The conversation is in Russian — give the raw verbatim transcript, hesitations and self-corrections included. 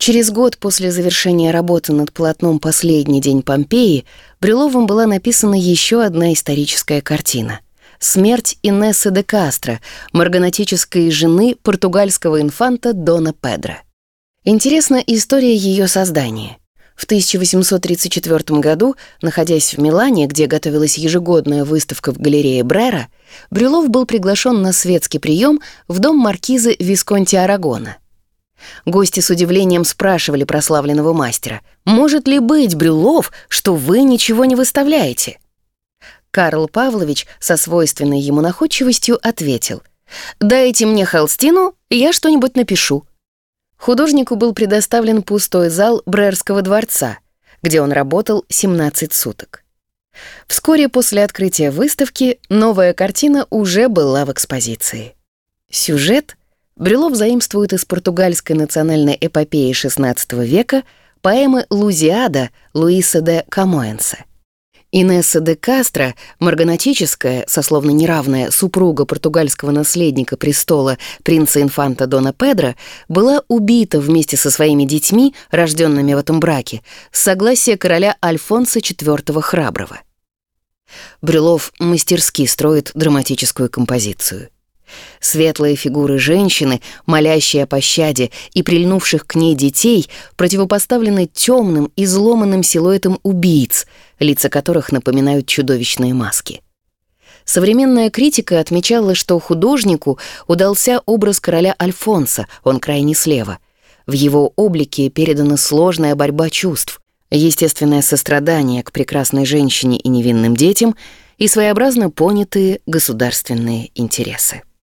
Через год после завершения работы над полотном «Последний день Помпеи» Брюловым была написана еще одна историческая картина — «Смерть Инессы де Кастро», марганатической жены португальского инфанта Дона Педро. Интересна история ее создания. В тысяча восемьсот тридцать четвёртом году, находясь в Милане, где готовилась ежегодная выставка в галерее Брера, Брюлов был приглашен на светский прием в дом маркизы Висконти Арагона. Гости с удивлением спрашивали прославленного мастера: «Может ли быть, Брюлов, что вы ничего не выставляете?» Карл Павлович со свойственной ему находчивостью ответил: «Дайте мне холстину, я что-нибудь напишу». Художнику был предоставлен пустой зал Брерского дворца, где он работал семнадцать суток. Вскоре после открытия выставки новая картина уже была в экспозиции. Сюжет Брюлов заимствует из португальской национальной эпопеи шестнадцатого века поэмы «Лузиада» Луиса де Камоэнса. Инесса де Кастро, марганатическая, сословно неравная супруга португальского наследника престола принца-инфанта Дона Педро, была убита вместе со своими детьми, рожденными в этом браке, с согласия короля Альфонса четвёртого Храброго. Брюлов мастерски строит драматическую композицию. Светлые фигуры женщины, молящие о пощаде, и прильнувших к ней детей противопоставлены темным, изломанным силуэтам убийц, лица которых напоминают чудовищные маски. Современная критика отмечала, что художнику удался образ короля Альфонса, он крайне слева. В его облике передана сложная борьба чувств, естественное сострадание к прекрасной женщине и невинным детям и своеобразно понятые государственные интересы.